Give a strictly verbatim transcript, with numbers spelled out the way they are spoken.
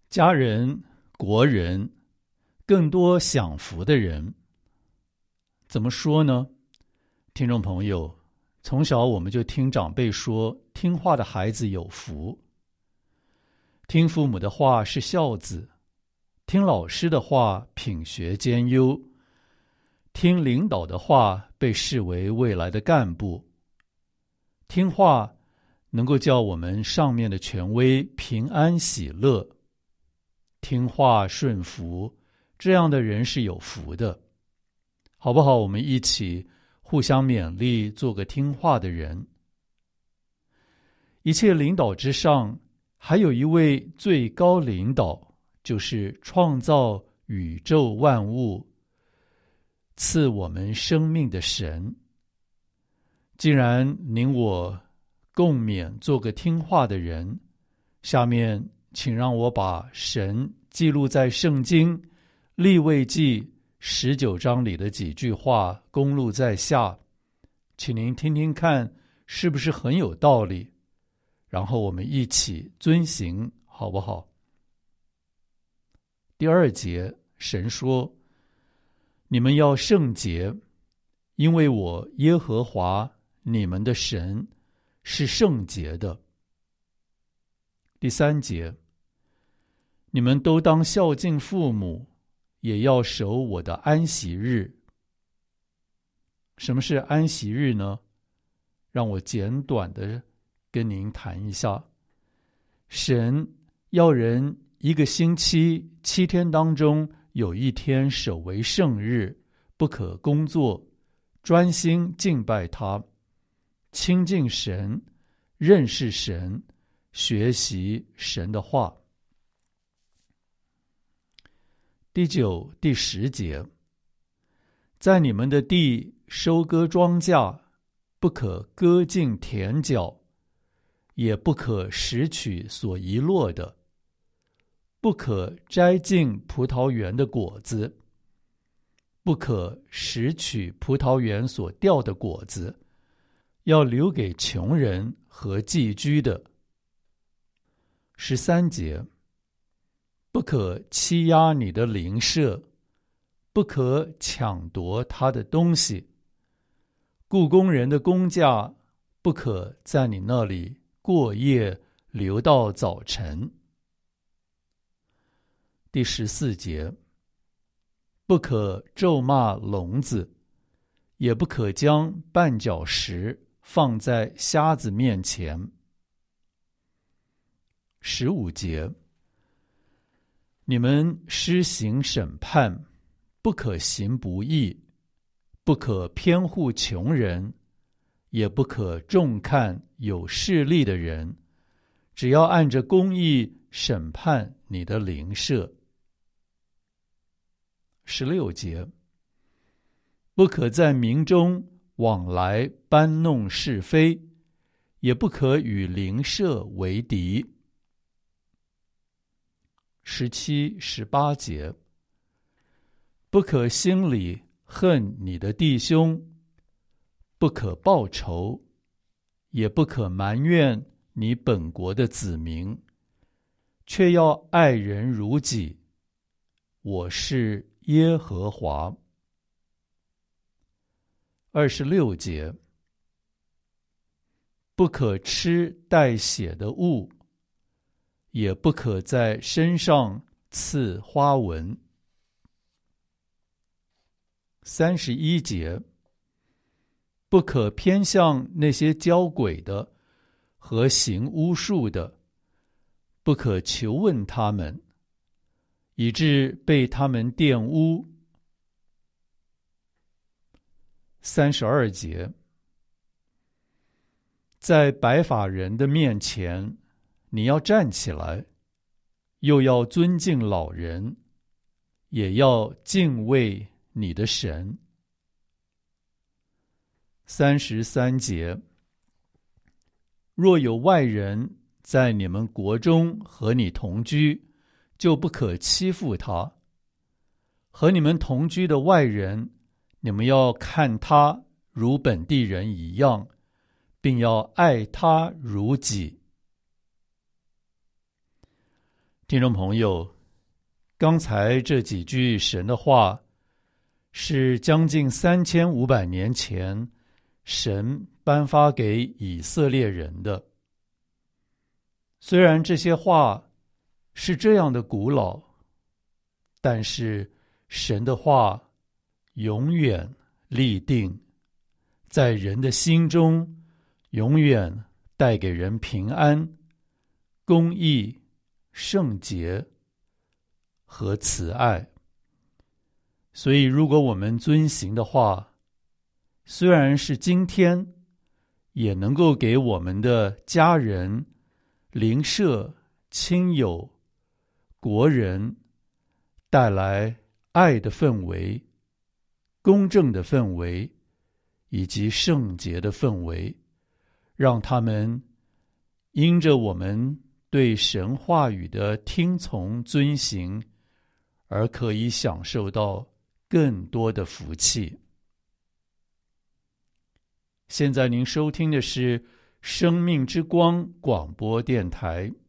家人、国人，更多享福的人。怎么说呢？听众朋友，从小我们就听长辈说，听话的孩子有福。听父母的话是孝子，听老师的话品学兼优，听领导的话被视为未来的干部。听话能够叫我们上面的权威平安喜乐。听话顺服，这样的人是有福的。好不好？我们一起互相勉励，做个听话的人。一切领导之上，还有一位最高领导，就是创造宇宙万物、赐我们生命的神。既然您我共勉做个听话的人，下面请让我把神记录在圣经利未记十九章里的几句话公录在下，请您听听看是不是很有道理，然后我们一起遵行，好不好？第二节，神说：你们要圣洁，因为我耶和华你们的神是圣洁的。第三节，你们都当孝敬父母，也要守我的安息日。什么是安息日呢？让我简短的跟您谈一下。神要人一个星期七天当中有一天守为圣日，不可工作，专心敬拜他，亲近神，认识神，学习神的话。第九、第十节，在你们的地收割庄稼，不可割尽田角，也不可拾取所遗落的，不可摘尽葡萄园的果子，不可拾取葡萄园所掉的果子，要留给穷人和寄居的。十三节，不可欺压你的邻舍，不可抢夺他的东西，雇工人的工价不可在你那里过夜，留到早晨。第十四节，不可咒骂聋子，也不可将绊脚石放在瞎子面前。十五节，你们施行审判，不可行不义，不可偏护穷人，也不可重看有势力的人，只要按着公义审判你的邻舍。十六节，不可在民中往来搬弄是非，也不可与邻舍为敌。十七、十八节，不可心里恨你的弟兄，不可报仇，也不可埋怨你本国的子民，却要爱人如己。我是耶和华。二十六节，不可吃带血的物，也不可在身上刺花纹。三十一节，不可偏向那些交鬼的和行巫术的，不可求问他们，以致被他们玷污。三十二节，在白发人的面前，你要站起来，又要尊敬老人，也要敬畏你的神。三十三节，若有外人在你们国中和你同居，就不可欺负他。和你们同居的外人，你们要看他如本地人一样，并要爱他如己。 听众朋友，刚才这几句神的话是将近三千五百年前神颁发给以色列人的。虽然这些话是这样的古老，但是神的话永远立定，在人的心中永远带给人平安、公义、圣洁和慈爱。所以如果我们遵行的话，虽然是今天，也能够给我们的家人、邻舍、亲友、国人带来爱的氛围、公正的氛围以及圣洁的氛围，让他们因着我们对神话语的听从遵行，而可以享受到更多的福气。现在您收听的是生命之光广播电台，